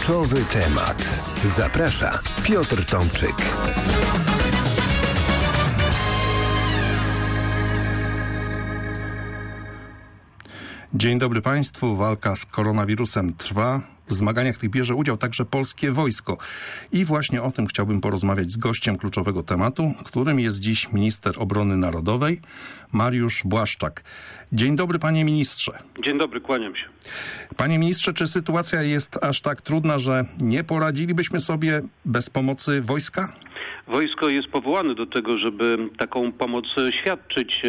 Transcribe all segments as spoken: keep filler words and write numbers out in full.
Kluczowy temat. Zaprasza Piotr Tomczyk. Dzień dobry Państwu. Walka z koronawirusem trwa. W zmaganiach tych bierze udział także polskie wojsko. I właśnie o tym chciałbym porozmawiać z gościem kluczowego tematu, którym jest dziś minister obrony narodowej, Mariusz Błaszczak. Dzień dobry, panie ministrze. Dzień dobry, kłaniam się. Panie ministrze, czy sytuacja jest aż tak trudna, że nie poradzilibyśmy sobie bez pomocy wojska? Wojsko jest powołane do tego, żeby taką pomoc świadczyć,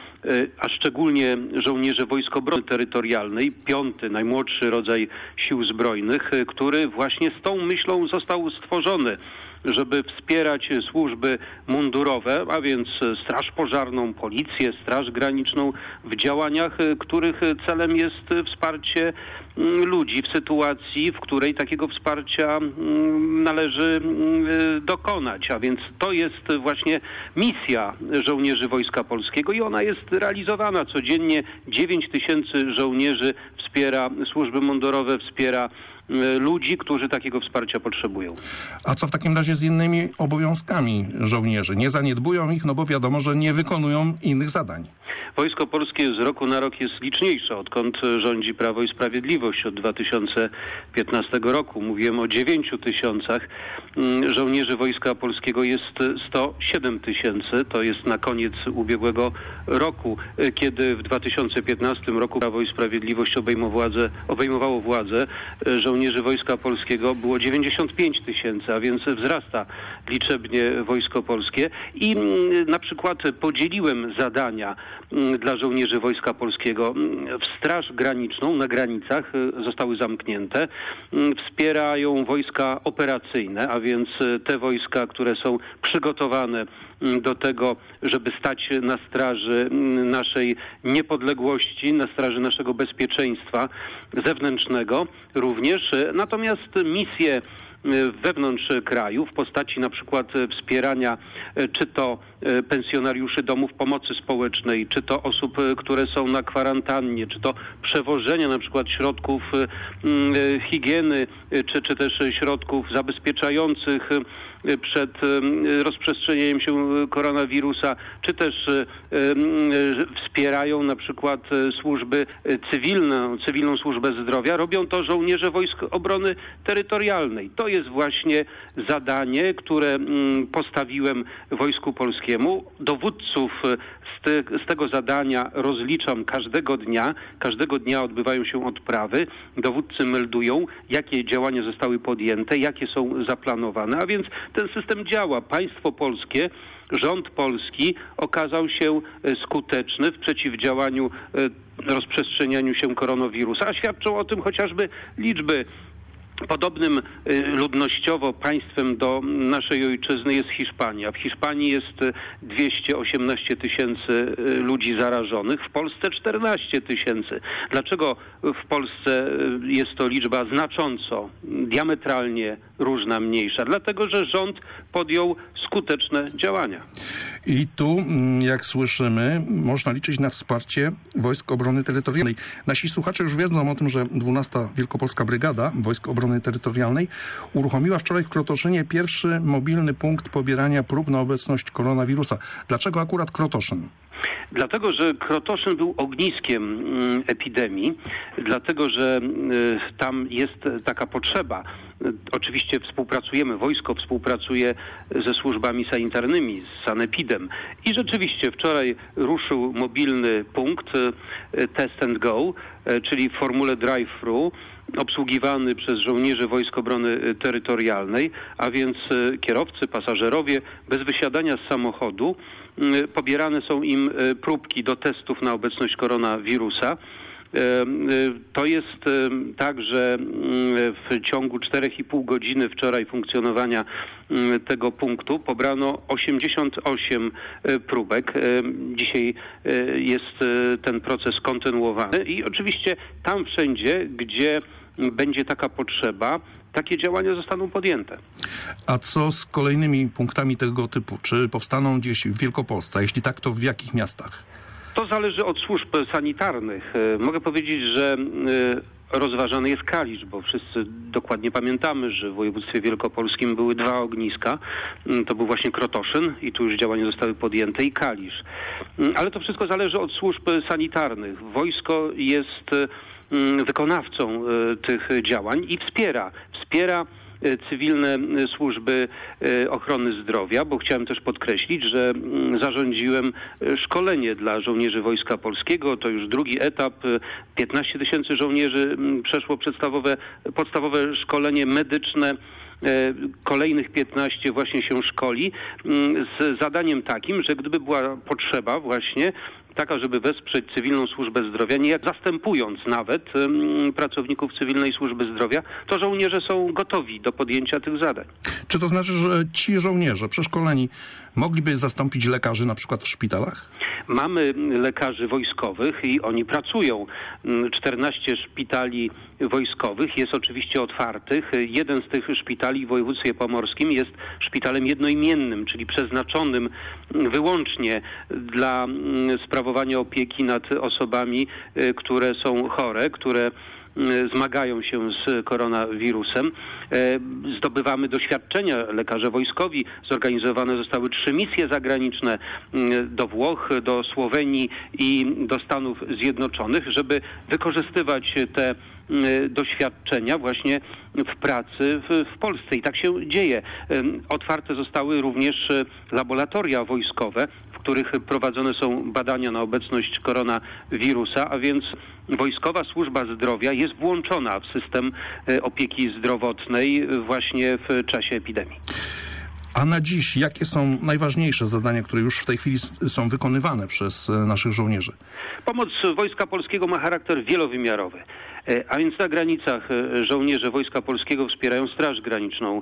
a szczególnie żołnierze Wojsk Obrony Terytorialnej, piąty, najmłodszy rodzaj sił zbrojnych, który właśnie z tą myślą został stworzony, żeby wspierać służby mundurowe, a więc Straż Pożarną, Policję, Straż Graniczną w działaniach, których celem jest wsparcie ludzi w sytuacji, w której takiego wsparcia należy dokonać. A więc to jest właśnie misja żołnierzy Wojska Polskiego i ona jest realizowana codziennie. dziewięć tysięcy żołnierzy wspiera służby mundurowe, wspiera ludzi, którzy takiego wsparcia potrzebują. A co w takim razie z innymi obowiązkami żołnierzy? Nie zaniedbują ich, no bo wiadomo, że nie wykonują innych zadań. Wojsko Polskie z roku na rok jest liczniejsze, odkąd rządzi Prawo i Sprawiedliwość od dwa tysiące piętnastego roku. Mówiłem o dziewięciu tysiącach. Żołnierzy Wojska Polskiego jest sto siedem tysięcy. To jest na koniec ubiegłego roku, kiedy w dwa tysiące piętnastym roku Prawo i Sprawiedliwość obejmowało władzę, obejmowało władzę. Żołnierzy Wojska Polskiego było dziewięćdziesiąt pięć tysięcy, a więc wzrasta liczebnie Wojsko Polskie. I na przykład podzieliłem zadania dla żołnierzy Wojska Polskiego. W Straż Graniczną na granicach zostały zamknięte. Wspierają wojska operacyjne, a więc te wojska, które są przygotowane do tego, żeby stać na straży naszej niepodległości, na straży naszego bezpieczeństwa zewnętrznego również. Natomiast misje wewnątrz kraju w postaci na przykład wspierania czy to pensjonariuszy domów pomocy społecznej, czy to osób, które są na kwarantannie, czy to przewożenia na przykład środków higieny, czy, czy też środków zabezpieczających przed rozprzestrzenieniem się koronawirusa, czy też wspierają na przykład służby cywilne, cywilną służbę zdrowia. Robią to żołnierze Wojsk Obrony Terytorialnej. To jest właśnie zadanie, które postawiłem Wojsku Polskiemu. Dowódców z, te, z tego zadania rozliczam każdego dnia. Każdego dnia odbywają się odprawy. Dowódcy meldują, jakie działania zostały podjęte, jakie są zaplanowane. A więc ten system działa. Państwo polskie, rząd polski okazał się skuteczny w przeciwdziałaniu rozprzestrzenianiu się koronawirusa, a świadczą o tym chociażby liczby. Podobnym ludnościowo państwem do naszej ojczyzny jest Hiszpania. W Hiszpanii jest dwieście osiemnaście tysięcy ludzi zarażonych, w Polsce czternaście tysięcy. Dlaczego w Polsce jest to liczba znacząco, diametralnie różna, mniejsza? Dlatego, że rząd podjął skuteczne działania. I tu, jak słyszymy, można liczyć na wsparcie Wojsk Obrony Terytorialnej. Nasi słuchacze już wiedzą o tym, że dwunasta Wielkopolska Brygada Wojsk Obrony Terytorialnej uruchomiła wczoraj w Krotoszynie pierwszy mobilny punkt pobierania prób na obecność koronawirusa. Dlaczego akurat Krotoszyn? Dlatego, że Krotoszyn był ogniskiem epidemii, dlatego, że tam jest taka potrzeba. Oczywiście współpracujemy, wojsko współpracuje ze służbami sanitarnymi, z Sanepidem i rzeczywiście wczoraj ruszył mobilny punkt Test and Go, czyli w formule drive-thru, obsługiwany przez żołnierzy Wojsk Obrony Terytorialnej, a więc kierowcy, pasażerowie bez wysiadania z samochodu pobierane są im próbki do testów na obecność koronawirusa. To jest tak, że w ciągu czterech i pół godziny wczoraj funkcjonowania tego punktu pobrano osiemdziesiąt osiem próbek. Dzisiaj jest ten proces kontynuowany i oczywiście tam wszędzie, gdzie będzie taka potrzeba, takie działania zostaną podjęte. A co z kolejnymi punktami tego typu? Czy powstaną gdzieś w Wielkopolsce? A jeśli tak, to w jakich miastach? To zależy od służb sanitarnych. Mogę powiedzieć, że rozważany jest Kalisz, bo wszyscy dokładnie pamiętamy, że w województwie wielkopolskim były dwa ogniska. To był właśnie Krotoszyn i tu już działania zostały podjęte, i Kalisz. Ale to wszystko zależy od służb sanitarnych. Wojsko jest wykonawcą tych działań i wspiera, wspiera cywilne służby ochrony zdrowia, bo chciałem też podkreślić, że zarządziłem szkolenie dla żołnierzy Wojska Polskiego. To już drugi etap. piętnaście tysięcy żołnierzy przeszło podstawowe, podstawowe szkolenie medyczne. Kolejnych piętnaście właśnie się szkoli z zadaniem takim, że gdyby była potrzeba właśnie taka, żeby wesprzeć cywilną służbę zdrowia, niejak zastępując nawet um, pracowników cywilnej służby zdrowia, to żołnierze są gotowi do podjęcia tych zadań. Czy to znaczy, że ci żołnierze przeszkoleni mogliby zastąpić lekarzy na przykład w szpitalach? Mamy lekarzy wojskowych i oni pracują. czternaście szpitali wojskowych jest oczywiście otwartych. Jeden z tych szpitali w województwie pomorskim jest szpitalem jednoimiennym, czyli przeznaczonym wyłącznie dla sprawowania opieki nad osobami, które są chore, które zmagają się z koronawirusem. Zdobywamy doświadczenia. Lekarze wojskowi, zorganizowane zostały trzy misje zagraniczne do Włoch, do Słowenii i do Stanów Zjednoczonych, żeby wykorzystywać te doświadczenia właśnie w pracy w, w Polsce. I tak się dzieje. Otwarte zostały również laboratoria wojskowe, w których prowadzone są badania na obecność koronawirusa, a więc Wojskowa Służba Zdrowia jest włączona w system opieki zdrowotnej właśnie w czasie epidemii. A na dziś jakie są najważniejsze zadania, które już w tej chwili są wykonywane przez naszych żołnierzy? Pomoc Wojska Polskiego ma charakter wielowymiarowy. A więc na granicach żołnierze Wojska Polskiego wspierają Straż Graniczną.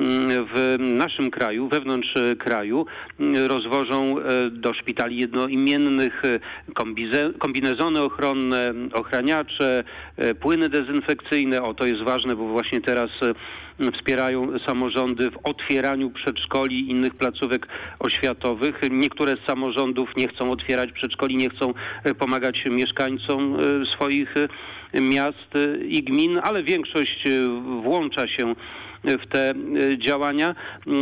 W naszym kraju, wewnątrz kraju rozwożą do szpitali jednoimiennych kombinezony ochronne, ochraniacze, płyny dezynfekcyjne. O, to jest ważne, bo właśnie teraz wspierają samorządy w otwieraniu przedszkoli i innych placówek oświatowych. Niektóre z samorządów nie chcą otwierać przedszkoli, nie chcą pomagać mieszkańcom swoich miast i gmin, ale większość włącza się w te działania.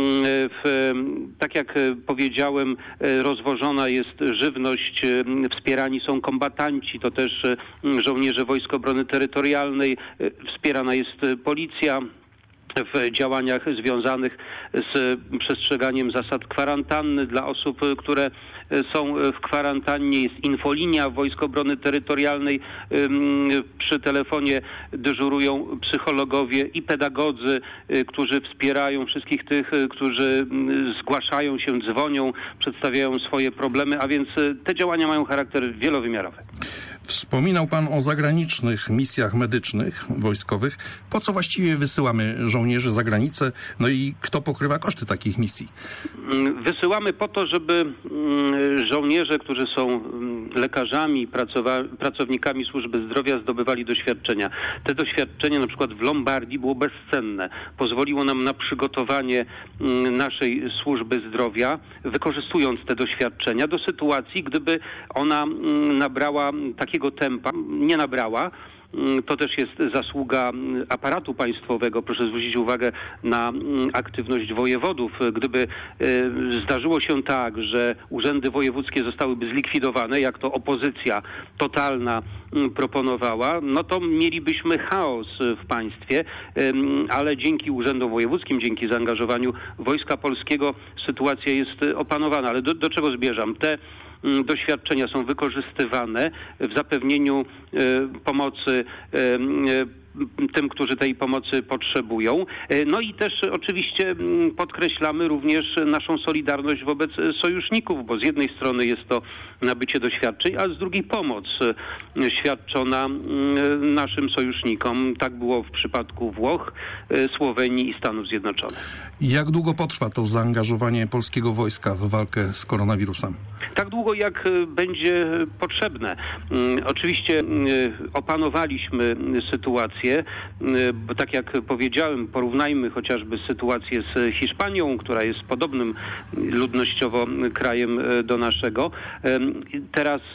W, tak jak powiedziałem, rozwożona jest żywność, wspierani są kombatanci, to też żołnierze Wojsk Obrony Terytorialnej, wspierana jest policja w działaniach związanych z przestrzeganiem zasad kwarantanny dla osób, które są w kwarantannie. Jest infolinia Wojsk Obrony Terytorialnej. Przy telefonie dyżurują psychologowie i pedagodzy, którzy wspierają wszystkich tych, którzy zgłaszają się, dzwonią, przedstawiają swoje problemy, a więc te działania mają charakter wielowymiarowy. Wspominał pan o zagranicznych misjach medycznych, wojskowych. Po co właściwie wysyłamy żołnierzy za granicę? No i kto pokrywa koszty takich misji? Wysyłamy po to, żeby żołnierze, którzy są lekarzami, pracownikami służby zdrowia, zdobywali doświadczenia. Te doświadczenie na przykład w Lombardii było bezcenne. Pozwoliło nam na przygotowanie naszej służby zdrowia, wykorzystując te doświadczenia do sytuacji, gdyby ona nabrała takiego tempa, nie nabrała. To też jest zasługa aparatu państwowego. Proszę zwrócić uwagę na aktywność wojewodów. Gdyby zdarzyło się tak, że urzędy wojewódzkie zostałyby zlikwidowane, jak to opozycja totalna proponowała, no to mielibyśmy chaos w państwie, ale dzięki urzędom wojewódzkim, dzięki zaangażowaniu Wojska Polskiego sytuacja jest opanowana. Ale do, do czego zmierzam? Te doświadczenia są wykorzystywane w zapewnieniu pomocy tym, którzy tej pomocy potrzebują. No i też oczywiście podkreślamy również naszą solidarność wobec sojuszników, bo z jednej strony jest to nabycie doświadczeń, a z drugiej pomoc świadczona naszym sojusznikom. Tak było w przypadku Włoch, Słowenii i Stanów Zjednoczonych. Jak długo potrwa to zaangażowanie polskiego wojska w walkę z koronawirusem? Tak długo, jak będzie potrzebne. Oczywiście opanowaliśmy sytuację, bo tak jak powiedziałem, porównajmy chociażby sytuację z Hiszpanią, która jest podobnym ludnościowo krajem do naszego. Teraz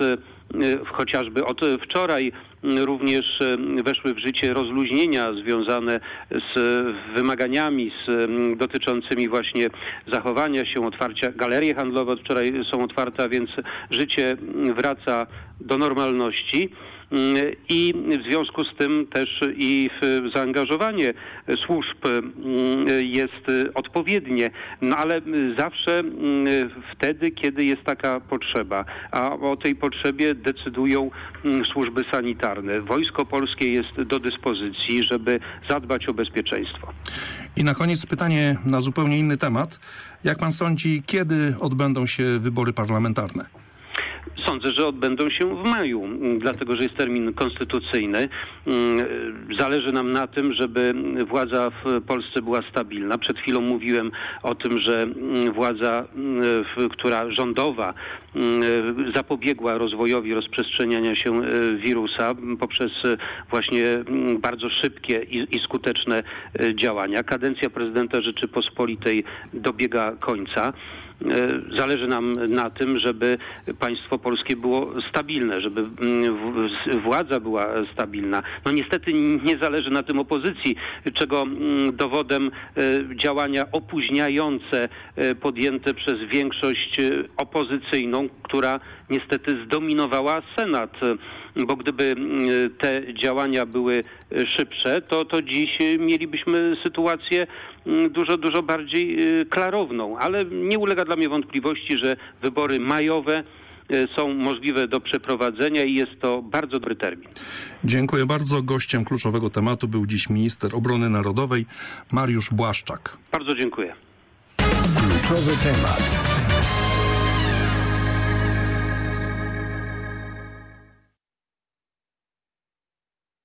chociażby od wczoraj również weszły w życie rozluźnienia związane z wymaganiami z, dotyczącymi właśnie zachowania się, otwarcia. Galerie handlowe od wczoraj są otwarte, a więc życie wraca do normalności. I w związku z tym też i zaangażowanie służb jest odpowiednie, no ale zawsze wtedy, kiedy jest taka potrzeba, a o tej potrzebie decydują służby sanitarne. Wojsko Polskie jest do dyspozycji, żeby zadbać o bezpieczeństwo. I na koniec pytanie na zupełnie inny temat. Jak pan sądzi, kiedy odbędą się wybory parlamentarne? Sądzę, że odbędą się w maju, dlatego że jest termin konstytucyjny. Zależy nam na tym, żeby władza w Polsce była stabilna. Przed chwilą mówiłem o tym, że władza, która rządowa zapobiegła rozwojowi rozprzestrzeniania się wirusa poprzez właśnie bardzo szybkie i, i skuteczne działania. Kadencja prezydenta Rzeczypospolitej dobiega końca. Zależy nam na tym, żeby państwo polskie było stabilne, żeby władza była stabilna. No niestety nie zależy na tym opozycji, czego dowodem działania opóźniające podjęte przez większość opozycyjną, która niestety zdominowała Senat. Bo gdyby te działania były szybsze, to, to dziś mielibyśmy sytuację dużo, dużo bardziej klarowną. Ale nie ulega dla mnie wątpliwości, że wybory majowe są możliwe do przeprowadzenia i jest to bardzo dobry termin. Dziękuję bardzo. Gościem kluczowego tematu był dziś minister obrony narodowej Mariusz Błaszczak. Bardzo dziękuję. Kluczowy temat.